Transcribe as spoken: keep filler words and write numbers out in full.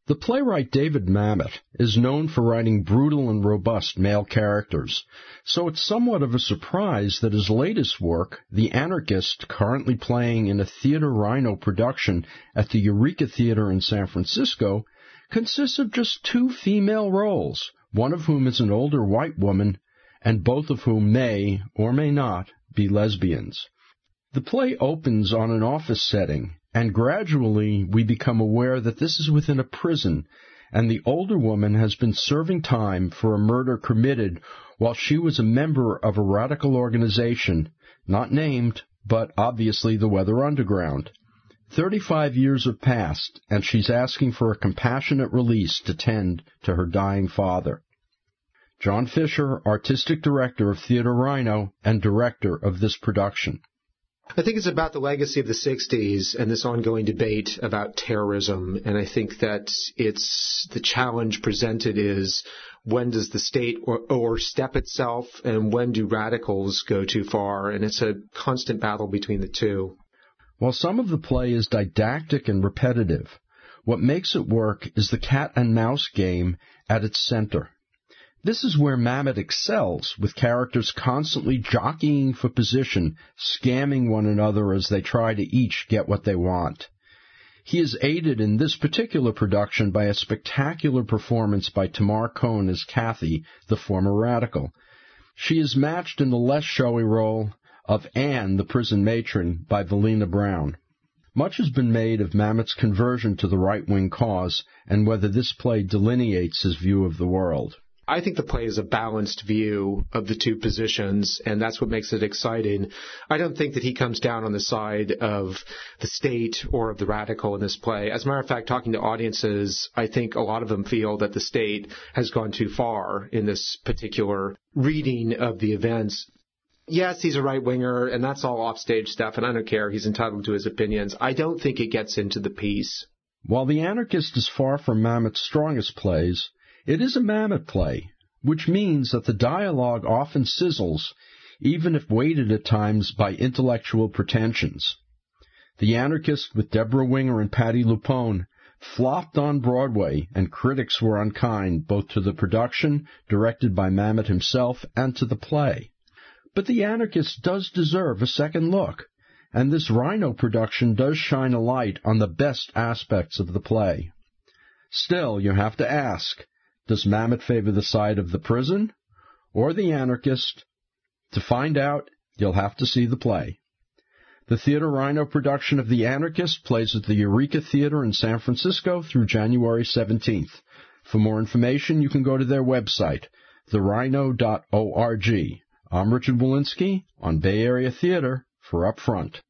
The playwright David Mamet is known for writing brutal and robust male characters, so it's somewhat of a surprise that his latest work, The Anarchist, currently playing in a Theater Rhino production at the Eureka Theater in San Francisco, consists of just two female roles, one of whom is an older white woman, and both of whom may, or may not, be lesbians. The play opens on an office setting, and gradually we become aware that this is within a prison, and the older woman has been serving time for a murder committed while she was a member of a radical organization, not named, but obviously the Weather Underground. Thirty-five years have passed, and she's asking for a compassionate release to tend to her dying father. John Fisher, artistic director of Theater Rhino and director of this production. I think it's about the legacy of the sixties and this ongoing debate about terrorism, and I think that it's the challenge presented is when does the state or, overstep itself, and when do radicals go too far, and it's a constant battle between the two. While some of the play is didactic and repetitive, what makes it work is the cat-and-mouse game at its center. This is where Mamet excels, with characters constantly jockeying for position, scamming one another as they try to each get what they want. He is aided in this particular production by a spectacular performance by Tamar Cohn as Kathy, the former radical. She is matched in the less showy role of Anne, the prison matron, by Valina Brown. Much has been made of Mamet's conversion to the right-wing cause, and whether this play delineates his view of the world. I think the play is a balanced view of the two positions, and that's what makes it exciting. I don't think that he comes down on the side of the state or of the radical in this play. As a matter of fact, talking to audiences, I think a lot of them feel that the state has gone too far in this particular reading of the events. Yes, he's a right-winger, and that's all offstage stuff, and I don't care. He's entitled to his opinions. I don't think it gets into the piece. While The Anarchist is far from Mamet's strongest plays, it is a Mamet play, which means that the dialogue often sizzles, even if weighted at times by intellectual pretensions. The Anarchist with Deborah Winger and Patti LuPone flopped on Broadway, and critics were unkind both to the production, directed by Mamet himself, and to the play. But The Anarchist does deserve a second look, and this Rhino production does shine a light on the best aspects of the play. Still, you have to ask, does Mamet favor the side of the prison or the Anarchist? To find out, you'll have to see the play. The Theater Rhino production of The Anarchist plays at the Eureka Theater in San Francisco through January seventeenth. For more information, you can go to their website, the rhino dot org. I'm Richard Walensky on Bay Area Theater for Up Front.